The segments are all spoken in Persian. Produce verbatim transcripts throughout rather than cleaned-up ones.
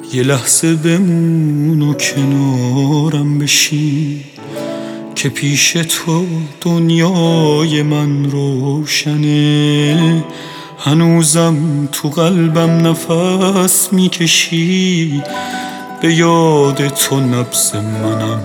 یه لحظه بمون و کنارم بشین که پیش تو دنیای من روشنه. هنوزم تو قلبم نفس میکشی، به یاد تو نبض منم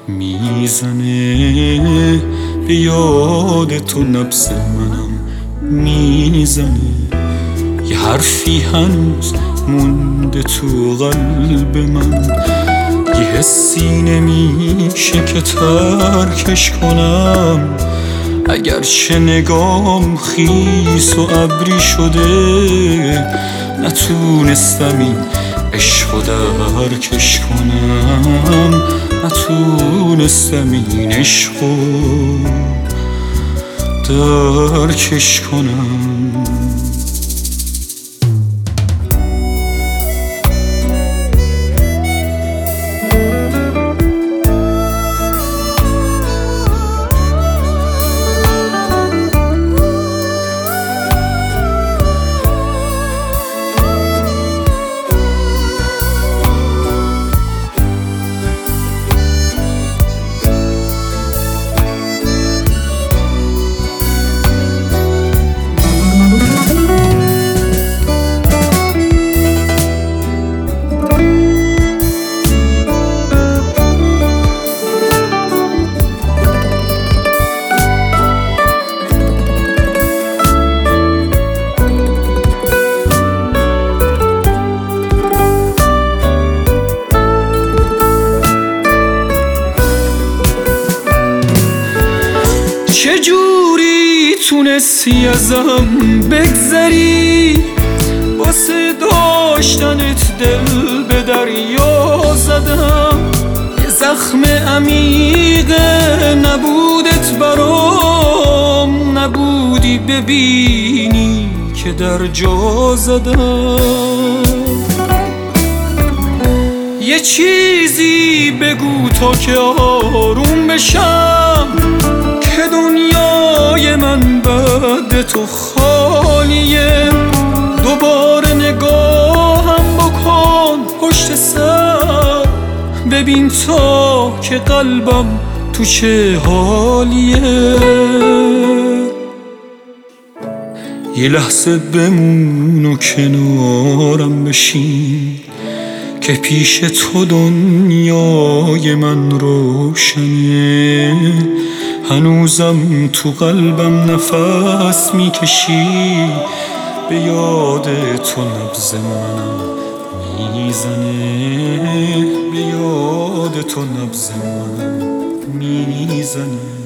میزنه، به یاد تو نبض منم میزنه. یه حرفی هنوز مونده تو قلب من، یه حسی نمیشه که ترکش کنم. اگرچه نگام خیس و ابری شده، نتونستم این عشقو درکش کنم، نتونستم این عشقو درکش کنم. چجوری تونستی ازم بگذری، واسه داشتنت دل به دریا زدم. یه زخم عمیق نبودت برام، نبودی ببینی که در جا زدم. یه چیزی بگو تا که آروم بشم، که دنیای من بعد تو خالیه. دوباره نگاهم بکن پشت سر، ببین تا که قلبم تو چه حالیه. یه لحظه بمون و کنارم بشین که پیش تو دنیای من روشنه. هنوزم تو قلبم نفس میکشی، به یاد تو نبض منم میزنه، به یاد تو نبض منم میزنه.